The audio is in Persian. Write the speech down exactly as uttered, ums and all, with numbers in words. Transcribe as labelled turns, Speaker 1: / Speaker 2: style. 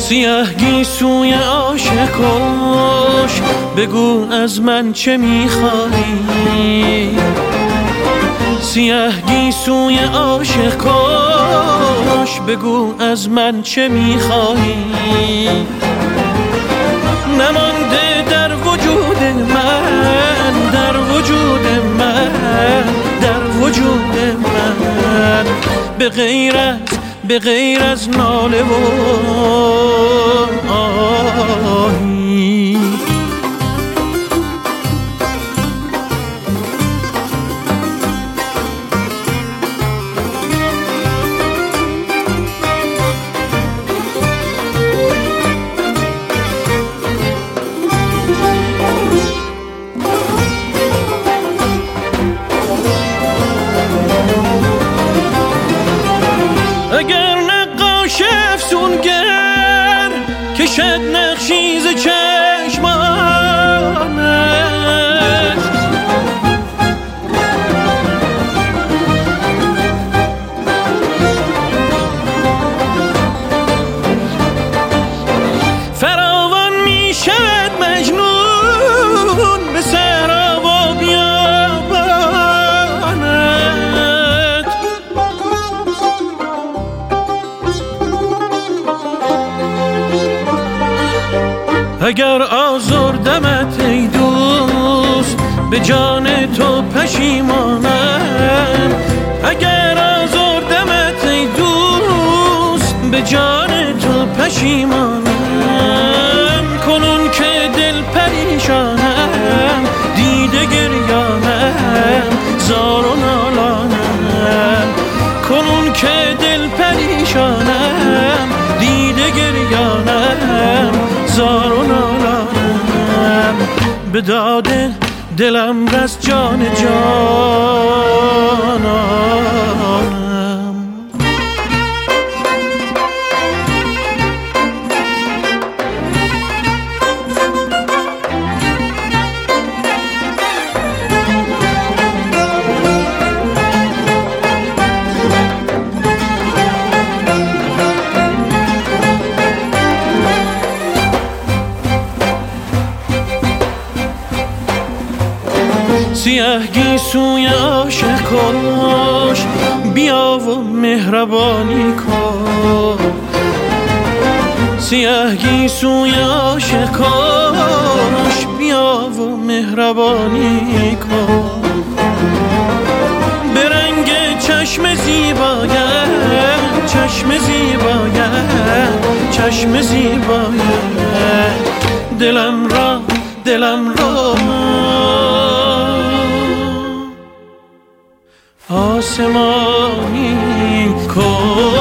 Speaker 1: سیاه گیسوی عاشق کش، بگو از من چه میخوایی. سیاه گیسوی عاشق کش، بگو از من چه میخوایی. نمانده در وجود من، در وجود من، در وجود من، به غیر از به غیر از ناله و آهی. اگر نقاش افسونگر کشد نقشی ز چشمانش، فراوان می شود مجنون به صحرا و بیابانت. اگر آزردمت ای دوست به جان تو پشیمانم. اگر آزردمت ای دوست به جان تو پشیمانم. کنون که دل پریشانم، دیده گریانم، زار و نالانم. کنون که دل پریشانم، دیده گریانم، زار و نالانم. به داد دلم رس جان جانانم. سیاه گیسوی عاشق کش، بیا و مهربانی کن. سیاه گیسوی عاشق کش، بیا و مهربانی کن. به رنگ چشم زیبایت، چشم زیبایت، چشم زیبایت، دلم را دلم را آسمانی کن.